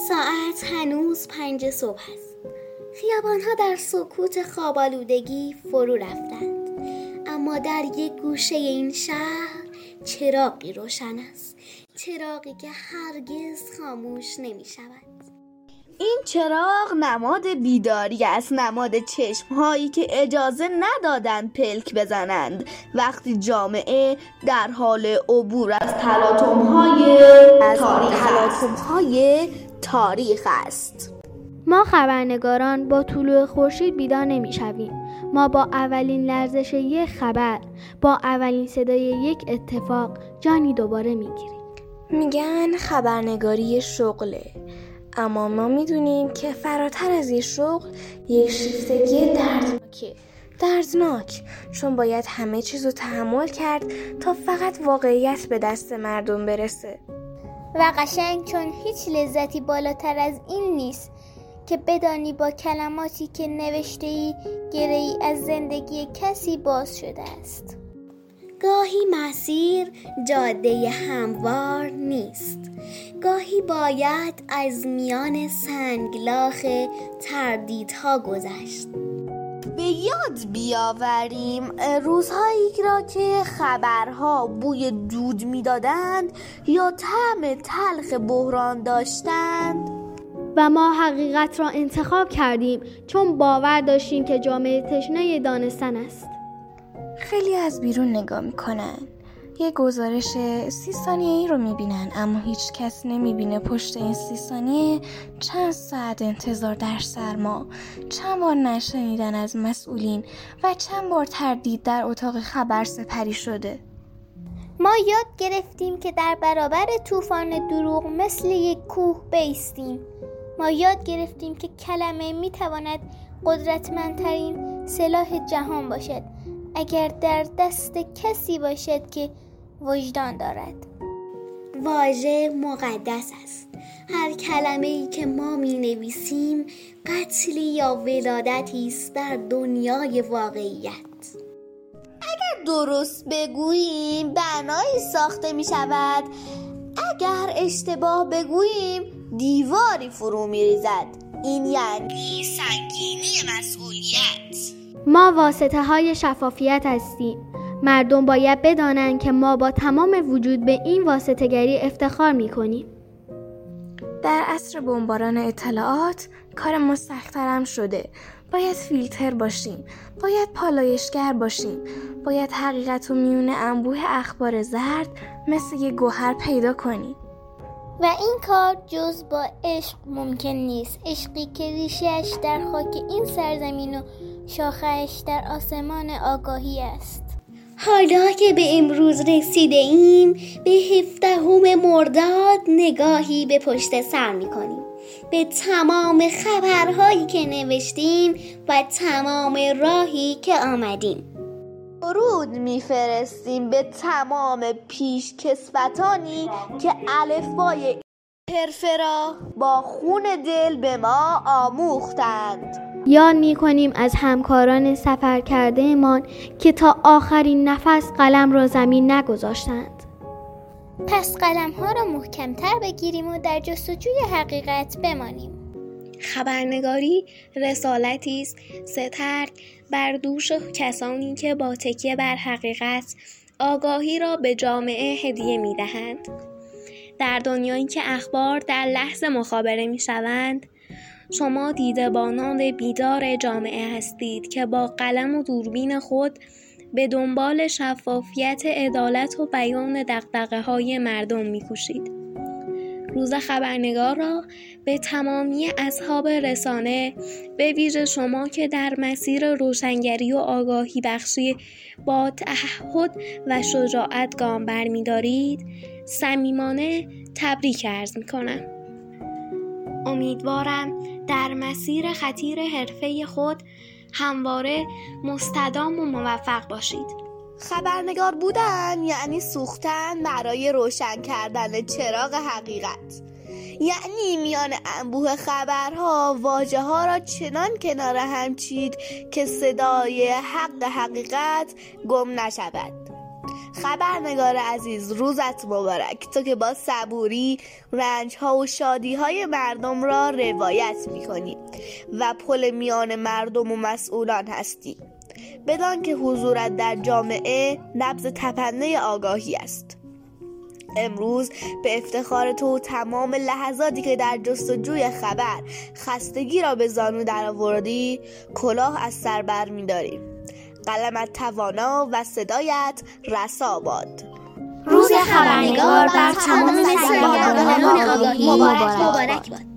ساعت هنوز 5 صبح است. خیابان‌ها در سکوت خواب‌آلودگی فرو رفتند، اما در یک گوشه این شهر چراغی روشن است، چراغی که هرگز خاموش نمی شود. این چراغ نماد بیداری است، نماد چشمهایی که اجازه ندادند پلک بزنند وقتی جامعه در حال عبور از تلاطم‌های تاریخ است. ما خبرنگاران با طلوع خورشید بیدار نمی‌شویم. ما با اولین لرزش یک خبر، با اولین صدای یک اتفاق جانی دوباره میگیریم. میگن خبرنگاری شغله، اما ما میدونیم که فراتر از یه شغل یک شیفتگی دردناک، چون باید همه چیزو تحمل کرد تا فقط واقعیت به دست مردم برسه. و قشنگ چون هیچ لذتی بالاتر از این نیست که بدانی با کلماتی که نوشته‌ای گره‌ای از زندگی کسی باز شده است. گاهی مسیر جاده هموار نیست، گاهی باید از میان سنگلاخ تردیدها گذشت. به یاد بیاوریم روزهایی را که خبرها بوی دود می‌دادند یا طعم تلخ بحران داشتند و ما حقیقت را انتخاب کردیم چون باور داشتیم که جامعه تشنه دانستن است. خیلی از بیرون نگاه میکنن، یه گزارش 30 ثانیه‌ای رو میبینن، اما هیچ کس نمیبینه پشت این 30 ثانیه چند ساعت انتظار در سرما، چند بار نشنیدن از مسئولین و چند بار تردید در اتاق خبر سپری شده. ما یاد گرفتیم که در برابر طوفان دروغ مثل یک کوه بایستیم. ما یاد گرفتیم که کلمه میتواند قدرتمندترین سلاح جهان باشد اگر در دست کسی باشد که وجدان دارد. واژه مقدس است. هر کلمه‌ای که ما می‌نویسیم قتلی یا ولادتی است در دنیای واقعیت. اگر درست بگوییم بنایی ساخته می شود، اگر اشتباه بگوییم دیواری فرو می ریزد. این یعنی سنگینی مسئولیت. ما واسطه های شفافیت هستیم. مردم باید بدانند که ما با تمام وجود به این واسطه‌گری افتخار می کنیم. در عصر بمباران اطلاعات کار ما سخت‌تر شده. باید فیلتر باشیم، باید پالایشگر باشیم، باید حقیقت رو میون انبوه اخبار زرد مثل یه گوهر پیدا کنیم. و این کار جز با عشق ممکن نیست. عشقی که ریشه‌اش در خاک این سرزمین و شاخه‌اش در آسمان آگاهی است. حالا که به امروز رسیده ایم، به 17 مرداد نگاهی به پشت سر می‌کنیم، به تمام خبرهایی که نوشتیم و تمام راهی که آمدیم. درود میفرستیم به تمام پیشکسوتانی که الفبای حرفه را با خون دل به ما آموختند. یاد می‌کنیم از همکاران سفر کرده مان که تا آخرین نفس قلم را زمین نگذاشتند. پس قلم‌ها را محکم‌تر بگیریم و در جستجوی حقیقت بمانیم. خبرنگاری رسالتی است سترگ بر دوش کسانی که با تکیه بر حقیقت آگاهی را به جامعه هدیه می‌دهند. در دنیایی که اخبار در لحظه مخابره می‌شوند، شما دیدبانان بیدار جامعه هستید که با قلم و دوربین خود به دنبال شفافیت، عدالت و بیان دغدغه‌های مردم می‌کوشید. روز خبرنگار را به تمامی اصحاب رسانه، به ویژه شما که در مسیر روشنگری و آگاهی بخشی با تعهد و شجاعت گام برمی‌دارید، صمیمانه تبریک عرض می‌کنم. امیدوارم در مسیر خطیر حرفه خود همواره مستدام و موفق باشید. خبرنگار بودن یعنی سوختن برای روشن کردن چراغ حقیقت. یعنی میان انبوه خبرها واژه ها را چنان کنار هم چید که صدای حق حقیقت گم نشود. خبرنگار عزیز، روزت مبارک. تو که با صبوری رنج‌ها و شادی‌های مردم را روایت می‌کنی و پل میان مردم و مسئولان هستی. بدان که حضورت در جامعه نبض تپنده آگاهی است. امروز به افتخار تو تمام لحظاتی که در جستجوی خبر خستگی را به زانو درآوردی کلاه از سر بر می‌داریم. قلمت توانا و صدایت رسا باد. روز خبرنگار بر تمام مسئولان آگاهی مبارک باد.